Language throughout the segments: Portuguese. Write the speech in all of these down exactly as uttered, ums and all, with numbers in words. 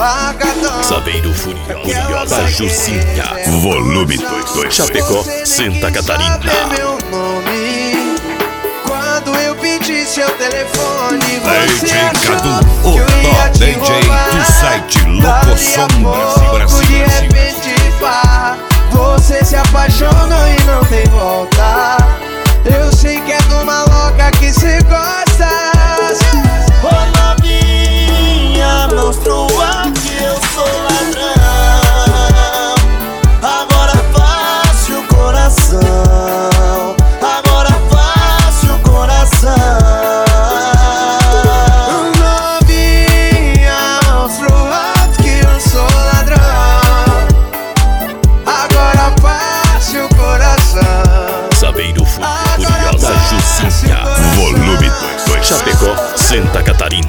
largadão. Saveiro Furiosa Jucinha, volume dois, Chapecó, Santa Catarina. Meu nome, quando eu pedi seu telefone, você D J achou Cadu, que o eu ia top te D J roubar. do site Dali a Locosom pouco, Brasil, de Brasil, repente, pá, você se apaixonou e não tem volta. Eu sei que é de uma louca que cê gosta. Ô novinha, monstrua que eu sou ladrão. Agora fácil o coração. Agora fácil o coração. Novinha, monstrua que eu sou ladrão. Agora fácil o coração. Saveiro Furiosa Jucinha, volume dois, Chapecó, Santa Catarina.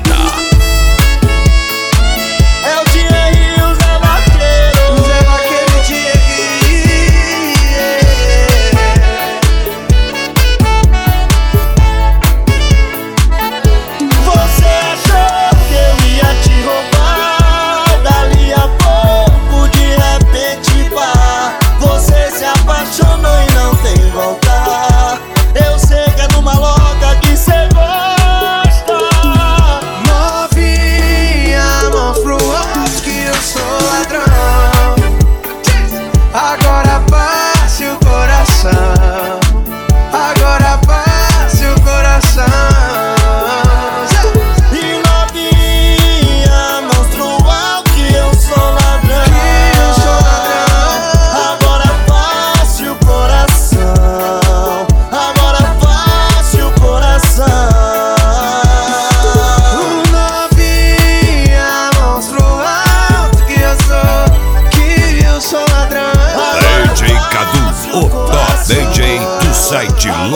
É o Thierry e o Zé Vaqueiro. Zé Vaqueiro, Thierry. Você achou que eu ia te roubar? Dali a pouco, de repente, pá, você se apaixonou e não tem volta. Eu sei que é de uma louca que cê gosta. Novinha, monstrua que eu sou ladrão. Agora passe o coração. Agora passe o coração. E novinha, monstrua que eu sou ladrão. Que eu sou ladrão. Agora passe o coração. Agora passe o coração. Novinha, monstrua que eu sou. Que eu sou ladrão. D J Cadu, o top D J do site